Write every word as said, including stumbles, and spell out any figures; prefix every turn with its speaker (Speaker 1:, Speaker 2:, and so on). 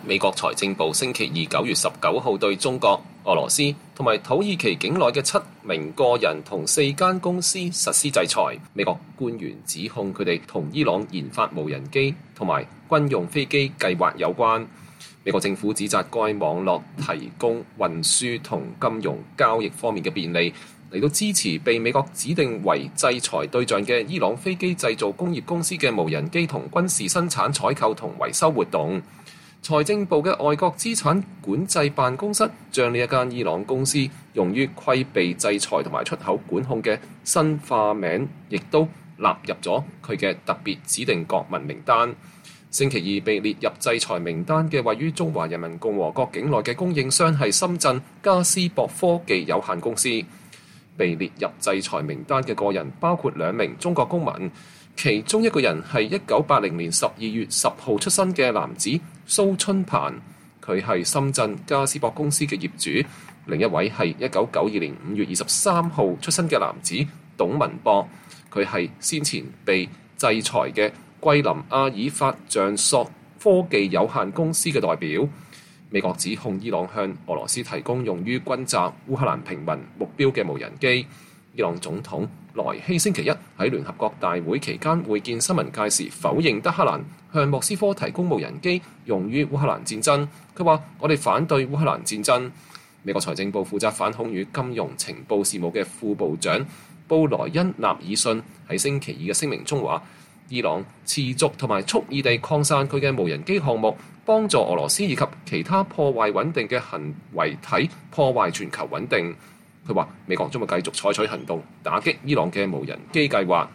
Speaker 1: 美國財政部星期二九月十九號對中國、俄羅斯同埋土耳其境內嘅七名個人同四間公司實施制裁。美國官員指控佢哋同伊朗研發無人機同埋軍用飛機計劃有關。美國政府指責該網絡提供運輸同金融交易方面嘅便利，嚟到支持被美國指定為制裁對象嘅伊朗飛機製造工業公司嘅無人機同軍事生產採購同維修活動。財政部嘅外國資產管制辦公室將呢一間伊朗公司用於規避制裁同埋出口管控嘅新化名，亦都納入咗佢嘅特別指定國民名單。星期二被列入制裁名單嘅位於中華人民共和國境內嘅供應商係深圳嘉斯博科技有限公司。被列入制裁名單嘅個人包括兩名中國公民，其中一個人係一九八零年十二月十號出生嘅男子蘇春鵬，佢係深圳嘉斯博公司嘅業主；另一位係一九九二年五月二十三號出生嘅男子董文博，佢係先前被制裁嘅桂林阿爾法象索科技有限公司嘅代表。美國指控伊朗向俄羅斯提供用於轟炸烏克蘭平民目標嘅無人機。伊朗總統萊希星期一喺聯合國大會期間會見新聞界時否認德黑蘭向莫斯科提供無人機用於烏克蘭戰爭。佢話：我哋反對烏克蘭戰爭。美國財政部負責反恐與金融情報事務嘅副部長布萊恩納爾遜喺星期二嘅聲明中話：伊朗持續同埋蓄意地擴散佢嘅無人機項目，幫助俄羅斯以及其他破壞穩定嘅行為體破壞全球穩定。佢話美國將會繼續採取行動，打擊伊朗嘅無人機計劃。